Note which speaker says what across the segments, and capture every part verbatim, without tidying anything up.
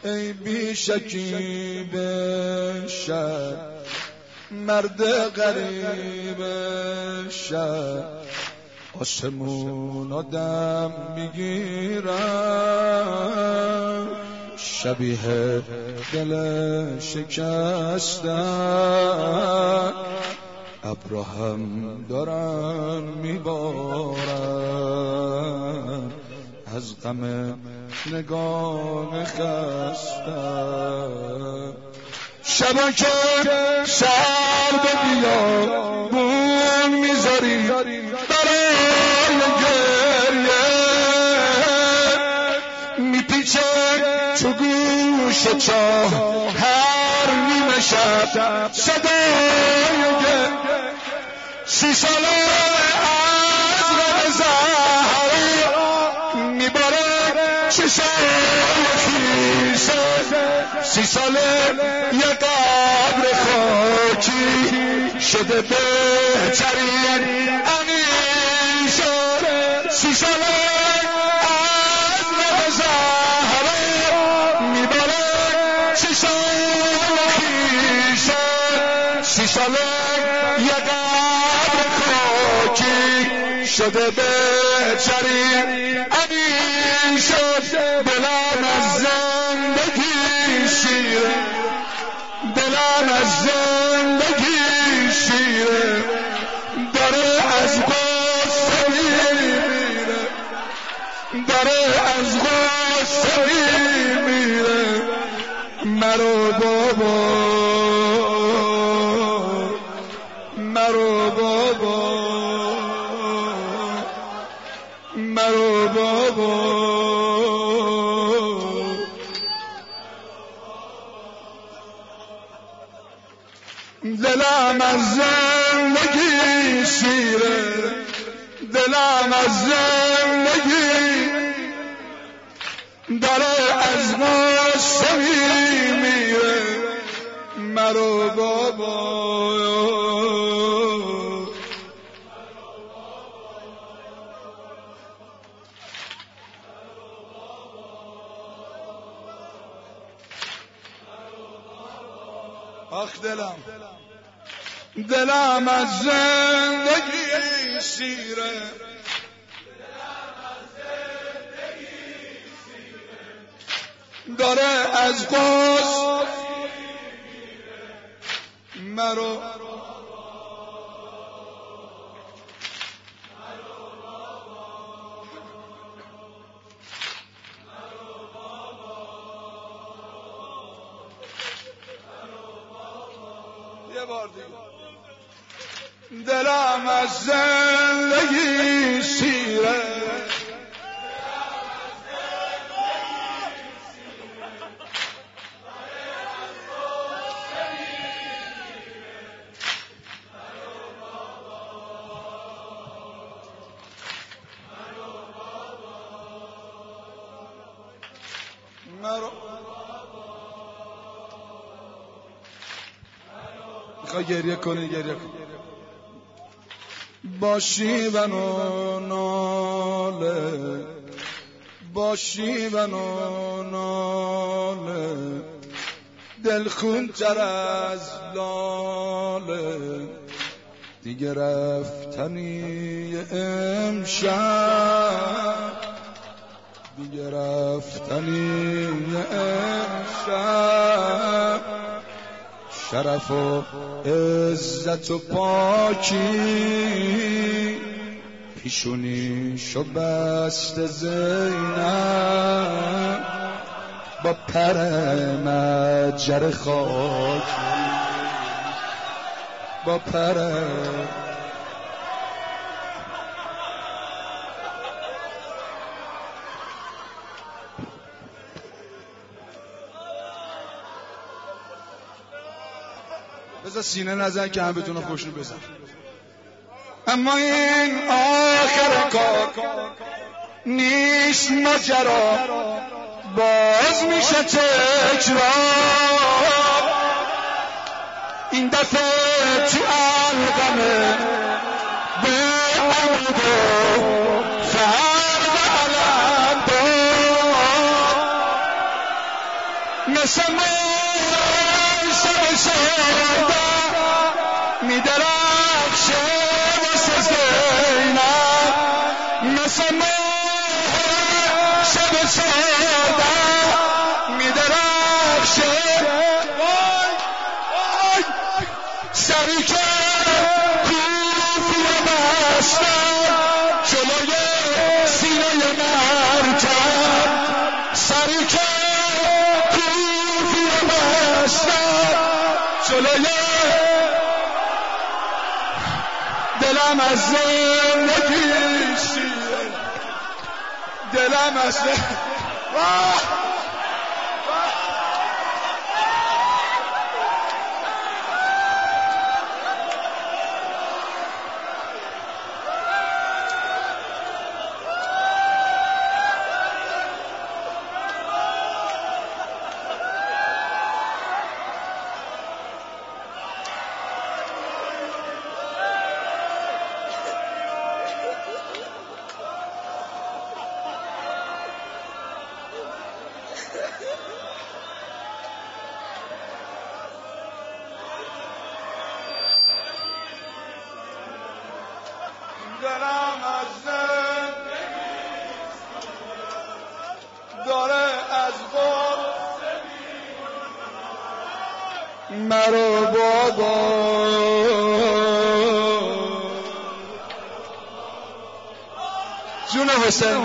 Speaker 1: ای بی شکیب شهر، مرد غریب شهر، آسمون آدم میگیرن، شبیه دل شکستن، ابراهم دارن میبارن از غم نگاه خستن. شبا که سر به بیابون میذاری برای گریه، میپیچه تو گوش چاه هر نیمه شب صدای گریه. سی ساله از غم زهرا میباره چشای خیسه، سی ساله یه قبر خاکی شده بهترین انیشه. سی ساله از غم زهرا میباره چشای خیسه، سی ساله یه قبر خاکی شده بهترین انیشه. دلم از زندگی شیره، دلم از زندگی شیره، داره از غصه میمیره، داره از غصه میمیره. مرو بابا، مرو بابا، مرو بابا. دلم از زندگی شیره، دلم از زندگی داره از غصه میمیره. مرو بابا، آخ دلم، دلم از زندگی شیره، داره از غصه مرو. یه بار دیگه. دلم از زندگی شیره، مرو. میخوای گریه کنی گریه کن. باشی بنو ناله، باشی بنو ناله، دل خون تر از لاله، دیگه رفتنی امشب، دیگه رفتنی امشب، شرف و عزت و پاکی پیشونیشو بست زینب با پر مجر خاکی، با پر بذار سینه نزن که هم بتونه خوش رو بزن. اما این آخر کار نیست ماجرا، باز میشه تکرار. این دفعه تو القمه به امید و فرد علم دار، مثل موی سر شده میدرخشه واسه زینب مثل موی سر شده میدرخشه سری که کوفی بستن جلوی سینه مرکب سری که کوفی بستن جلوی دلم از زندگی شیره دلم از زندگی دلم از زندگی داره از غم مرو بابا جون حسین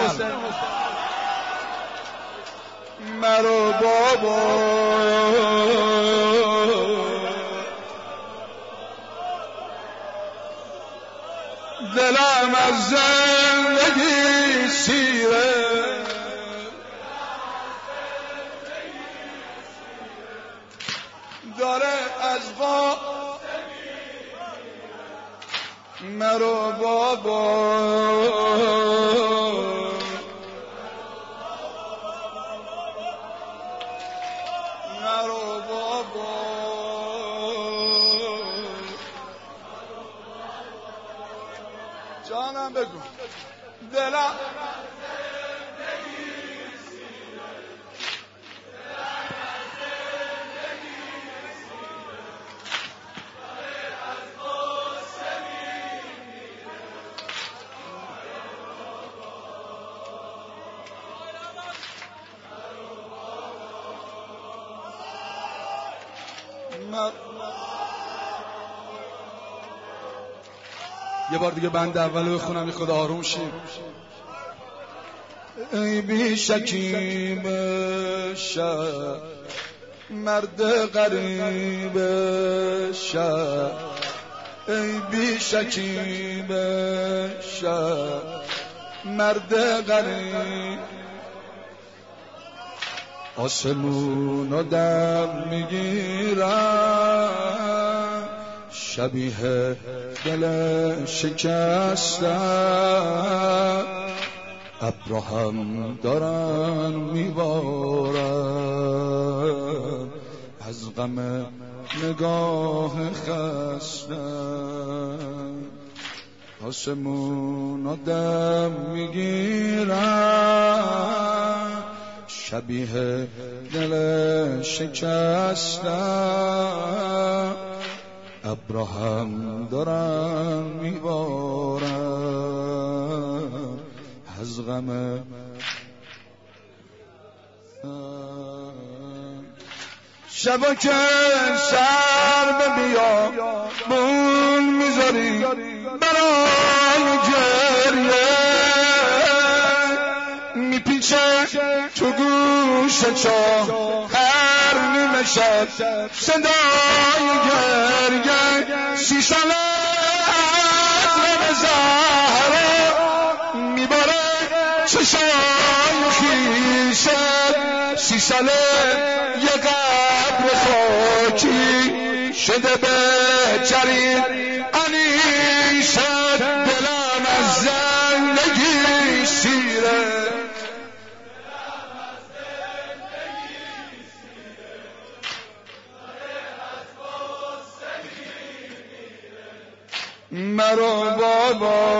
Speaker 1: مرو بابا دلم از زندگی سیره داره از غم مرو بابا مرو بابا جانم بگو دلم یه بار دیگه بند اول بخونم خدا آروم شیم. ای بی شکیم شب مرد غریب شب ای بی شکیم شب مرد غریب آسمونو دم میگیرم شبیه دل شکستم ابراهیم دارن میبارن از غم نگاه خستم آسمونو دم میگیرن شبیه دل شکستم ابراهیم دارن میبارن از غم شبا که سر به بیابون میذاری برای گریه میپیچه تو گوش چاه هر نیمه شب صدای گریه سی ساله از غم زهرا میباره چشای خیشت سی ساله یه قبر خاکی شده بهترین انیست دلم از زندگی سیره مرو بابا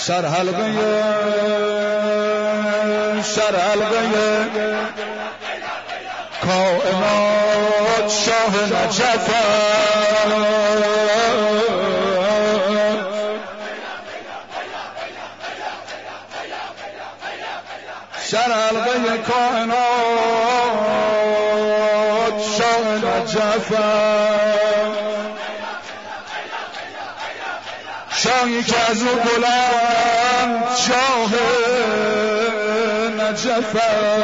Speaker 1: سرحلقه سرحلقه کائنات شاه نجف سرحلقه کائنات شاه نجف شاهی که از او بلند شاه نجف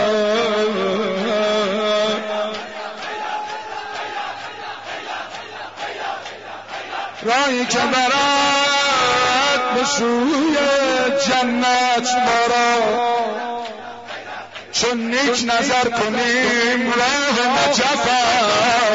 Speaker 1: راهی که برد به سوی جنت مرا چون نیک نظر کنیم راه نجف